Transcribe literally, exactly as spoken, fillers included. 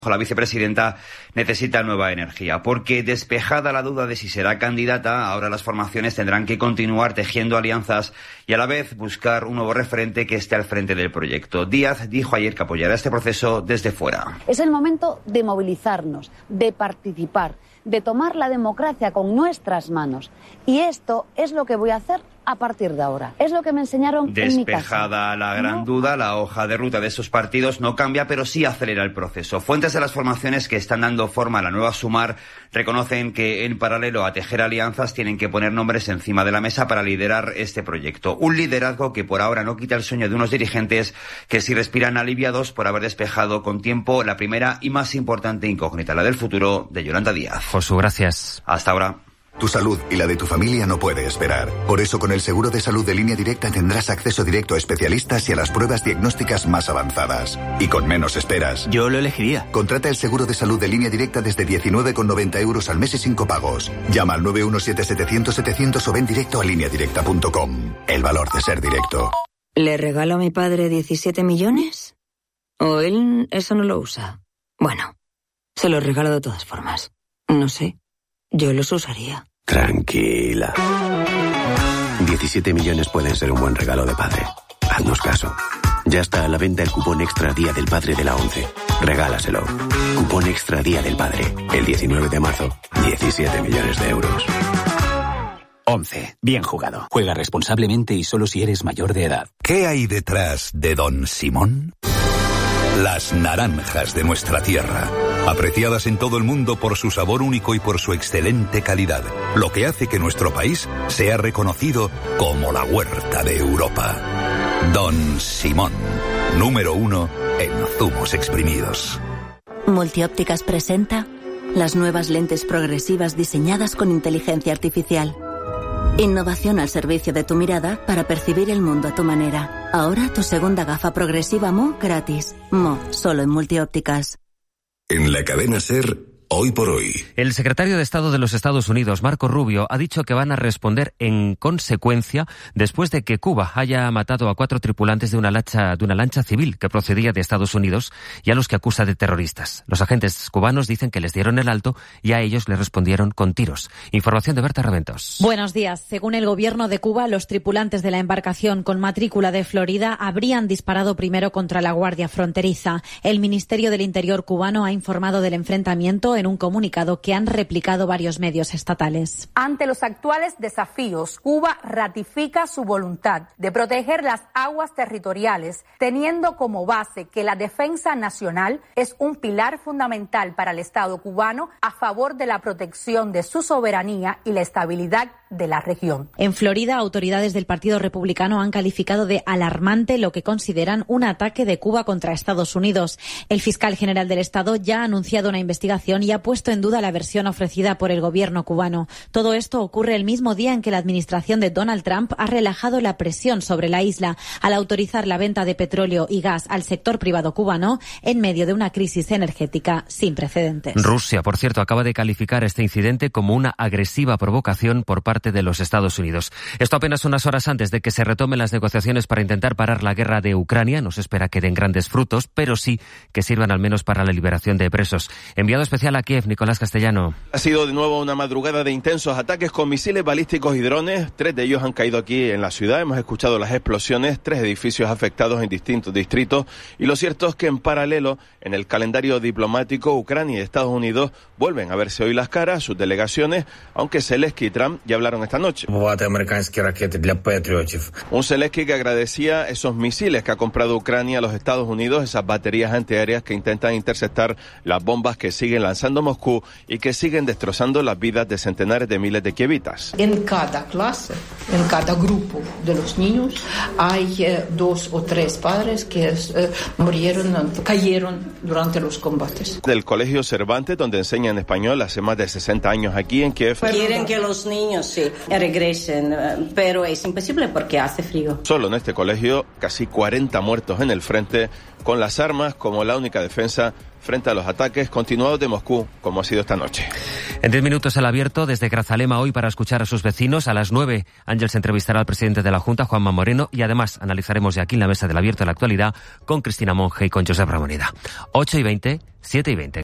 La vicepresidenta necesita nueva energía, porque despejada la duda de si será candidata, ahora las formaciones tendrán que continuar tejiendo alianzas y a la vez buscar un nuevo referente que esté al frente del proyecto. Díaz dijo ayer que apoyará este proceso desde fuera. Es el momento de movilizarnos, de participar, de tomar la democracia con nuestras manos. Y esto es lo que voy a hacer a partir de ahora. Es lo que me enseñaron en mi casa. Despejada la gran no. duda, la hoja de ruta de esos partidos no cambia, pero sí acelera el proceso. Fuentes de las formaciones que están dando forma a la nueva Sumar reconocen que en paralelo a tejer alianzas tienen que poner nombres encima de la mesa para liderar este proyecto. Un liderazgo que por ahora no quita el sueño de unos dirigentes que sí respiran aliviados por haber despejado con tiempo la primera y más importante incógnita, la del futuro de Yolanda Díaz. Josu, gracias. Hasta ahora. Tu salud y la de tu familia no puede esperar. Por eso, con el seguro de salud de Línea Directa tendrás acceso directo a especialistas y a las pruebas diagnósticas más avanzadas. Y con menos esperas. Yo lo elegiría. Contrata el seguro de salud de Línea Directa desde diecinueve con noventa euros al mes y sin copagos. Llama al nueve uno siete setecientos setecientos o ven directo a línea directa punto com. El valor de ser directo. ¿Le regalo a mi padre diecisiete millones? ¿O él eso no lo usa? Bueno, se los regalo de todas formas. No sé. Yo los usaría. Tranquila. diecisiete millones pueden ser un buen regalo de padre. Haznos caso. Ya está a la venta el cupón extra Día del Padre de la ONCE. Regálaselo. Cupón extra Día del Padre. El diecinueve de marzo. diecisiete millones de euros. ONCE. Bien jugado. Juega responsablemente y solo si eres mayor de edad. ¿Qué hay detrás de Don Simón? Las naranjas de nuestra tierra, apreciadas en todo el mundo por su sabor único y por su excelente calidad, lo que hace que nuestro país sea reconocido como la huerta de Europa. Don Simón, número uno en zumos exprimidos. Multiópticas presenta las nuevas lentes progresivas diseñadas con inteligencia artificial. Innovación al servicio de tu mirada para percibir el mundo a tu manera. Ahora tu segunda gafa progresiva M O gratis. M O, solo en Multiópticas. En la cadena SER, hoy por hoy. El secretario de Estado de los Estados Unidos, Marco Rubio, ha dicho que van a responder en consecuencia después de que Cuba haya matado a cuatro tripulantes de una lancha, de una lancha civil que procedía de Estados Unidos y a los que acusa de terroristas. Los agentes cubanos dicen que les dieron el alto y a ellos les respondieron con tiros. Información de Berta Raventos. Buenos días. Según el gobierno de Cuba, los tripulantes de la embarcación con matrícula de Florida habrían disparado primero contra la Guardia Fronteriza. El Ministerio del Interior cubano ha informado del enfrentamiento en un comunicado que han replicado varios medios estatales. Ante los actuales desafíos, Cuba ratifica su voluntad de proteger las aguas territoriales, teniendo como base que la defensa nacional es un pilar fundamental para el Estado cubano a favor de la protección de su soberanía y la estabilidad de la región. En Florida, autoridades del Partido Republicano han calificado de alarmante lo que consideran un ataque de Cuba contra Estados Unidos. El fiscal general del Estado ya ha anunciado una investigación y ha puesto en duda la versión ofrecida por el gobierno cubano. Todo esto ocurre el mismo día en que la administración de Donald Trump ha relajado la presión sobre la isla al autorizar la venta de petróleo y gas al sector privado cubano en medio de una crisis energética sin precedentes. Rusia, por cierto, acaba de calificar este incidente como una agresiva provocación por parte de los Estados Unidos. Esto apenas unas horas antes de que se retomen las negociaciones para intentar parar la guerra de Ucrania. No se espera que den grandes frutos, pero sí que sirvan al menos para la liberación de presos. Enviado especial a Kiev, Nicolás Castellano. Ha sido de nuevo una madrugada de intensos ataques con misiles balísticos y drones. Tres de ellos han caído aquí en la ciudad. Hemos escuchado las explosiones, tres edificios afectados en distintos distritos. Y lo cierto es que en paralelo, en el calendario diplomático, Ucrania y Estados Unidos vuelven a verse hoy las caras, sus delegaciones, aunque Zelensky y Trump ya hablaron esta noche. Un Zelensky que agradecía esos misiles que ha comprado Ucrania a los Estados Unidos, esas baterías antiaéreas que intentan interceptar las bombas que siguen lanzando Moscú y que siguen destrozando las vidas de centenares de miles de kievitas. En cada clase, en cada grupo de los niños, hay eh, dos o tres padres que eh, murieron, cayeron durante los combates. Del Colegio Cervantes, donde enseñan español hace más de sesenta años aquí en Kiev. Quieren que los niños sí, regresen, pero es imposible porque hace frío. Solo en este colegio, casi cuarenta muertos en el frente, con las armas como la única defensa frente a los ataques continuados de Moscú, como ha sido esta noche. En diez minutos el abierto desde Grazalema hoy para escuchar a sus vecinos. A las nueve, Ángels entrevistará al presidente de la Junta, Juanma Moreno, y además analizaremos de aquí en la mesa del abierto de la actualidad con Cristina Monge y con Josep Ramoneda. ocho y veinte, siete y veinte.